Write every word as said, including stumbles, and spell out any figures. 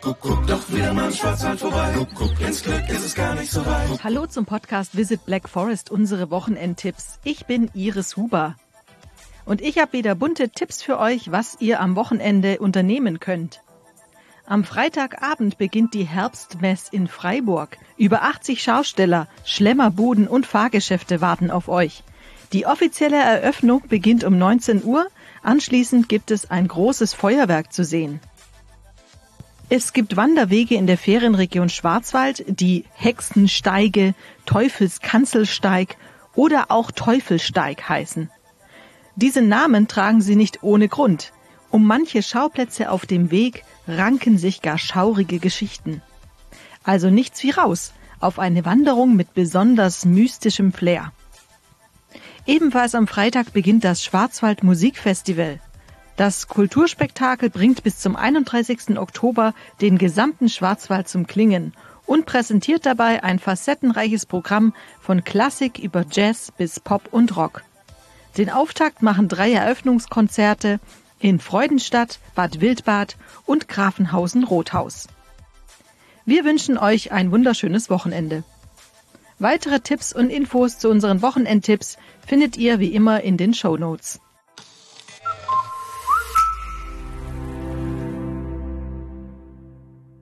guck, guck, doch wieder mal im Schwarzwald vorbei. Guck, guck, ins Glück ist es gar nicht so weit. Hallo zum Podcast Visit Black Forest, unsere Wochenendtipps. Ich bin Iris Huber. Und ich habe wieder bunte Tipps für euch, was ihr am Wochenende unternehmen könnt. Am Freitagabend beginnt die Herbstmess in Freiburg. Über achtzig Schausteller, Schlemmerbuden und Fahrgeschäfte warten auf euch. Die offizielle Eröffnung beginnt um neunzehn Uhr. Anschließend gibt es ein großes Feuerwerk zu sehen. Es gibt Wanderwege in der Ferienregion Schwarzwald, die Hexensteige, Teufelskanzelsteig oder auch Teufelsteig heißen. Diese Namen tragen sie nicht ohne Grund. Um manche Schauplätze auf dem Weg ranken sich gar schaurige Geschichten. Also nichts wie raus auf eine Wanderung mit besonders mystischem Flair. Ebenfalls am Freitag beginnt das Schwarzwald Musikfestival. Das Kulturspektakel bringt bis zum einunddreißigsten Oktober den gesamten Schwarzwald zum Klingen und präsentiert dabei ein facettenreiches Programm von Klassik über Jazz bis Pop und Rock. Den Auftakt machen drei Eröffnungskonzerte in Freudenstadt, Bad Wildbad und Grafenhausen-Rothaus. Wir wünschen euch ein wunderschönes Wochenende. Weitere Tipps und Infos zu unseren Wochenendtipps findet ihr wie immer in den Shownotes.